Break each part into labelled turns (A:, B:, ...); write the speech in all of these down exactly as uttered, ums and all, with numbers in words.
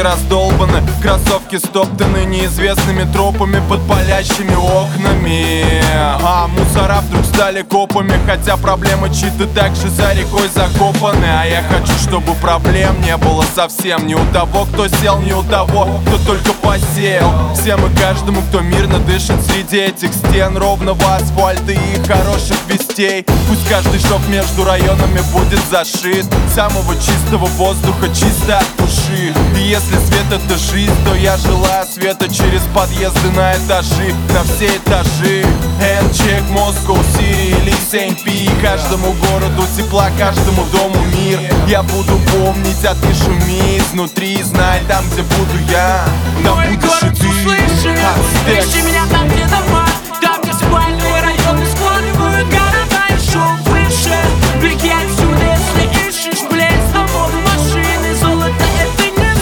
A: раздолбаны, кроссовки стоптаны неизвестными тропами под палящими окнами. А мусора вдруг стали копами, хотя проблемы чьи-то также за рекой закопаны. А я хочу, чтобы проблем не было совсем. Ни у того, кто сел, ни у того, кто только посеял. Всем и каждому, кто мирно дышит среди этих стен ровного асфальта и хороших вестей. Пусть каждый шов между районами будет зашит, самого чистого воздуха, чисто от души. И если свет это жизнь, то я желаю света через подъезды на этажи, на все этажи. N-check, Moscow City или Сейнт-Пи. Каждому городу тепла, каждому дому мир. Я буду помнить, а ты шуми изнутри. Знай, там, где буду я, там
B: мой
A: будешь
B: город
A: и ты.
B: услышит. Ищи меня там, где дома, там, где спальные районы складывают города еще выше. Прикинь сюда, если ищешь блеск домов, машины, золото, это не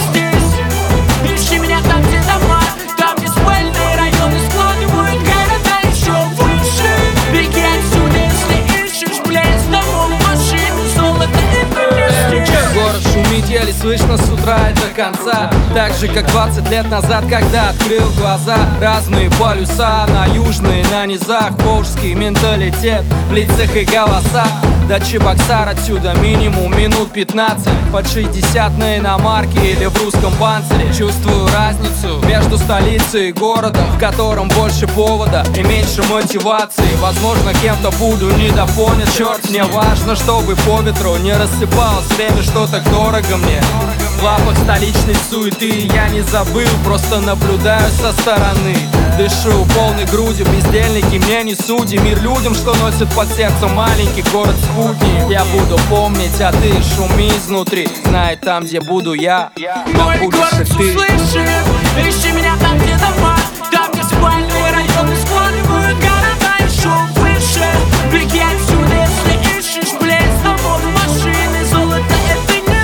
B: здесь. Ищи меня там, где дома, там, где спальные районы складывают города еще выше. Прикинь сюда, если ищешь блеск домов, машины, золото, это не здесь.
C: Город шумит, еле слышно с утра и до конца. Так же, как двадцать лет назад, когда открыл глаза. Разные полюса, на южные, на низах. Волжский менталитет в лицах и голосах. До Чебоксар отсюда минимум минут пятнадцать. Под шестьдесят на иномарке или в русском панцире. Чувствую разницу между столицей и городом, в котором больше повода и меньше мотивации. Возможно, кем-то буду недопонят. Черт, мне важно, чтобы по ветру не рассыпалось время, что так дорого мне. В лапах столичной суеты я не забыл, просто наблюдаю со стороны. Дышу полной грудью, бездельники мне не судьи. Мир людям, что носит под сердцем маленький город-спутник. Я буду помнить, а ты шуми изнутри. Знай, там, где буду я, там
B: Мой
C: будешь
B: город
C: и ты.
B: услышит. Ищи меня там, где дома, там, где спальные районы складывают города еще выше. Прикинь сюда, если ищешь блеск домов, машины, золото, это не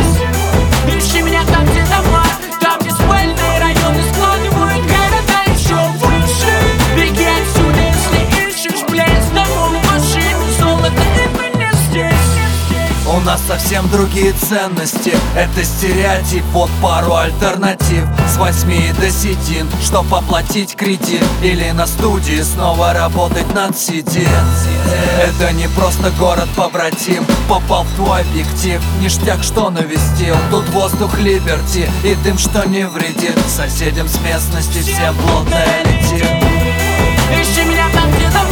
B: здесь. Ищи меня там, где дома, там, где спальные районы складывают города еще выше. Прикинь сюда, если ищешь блеск домов, машины, золото, это не здесь.
D: У нас совсем другие ценности. Это стереотип, вот пару альтернатив. С восьми до седин, чтоб оплатить кредит или на студии снова работать над си ди. Это не просто город-побратим, попал в твой объектив. Ништяк, что навестил, тут воздух либерти и дым, что не вредит. Соседям с местности всем плотно летит.
B: Ищи меня там, где дома,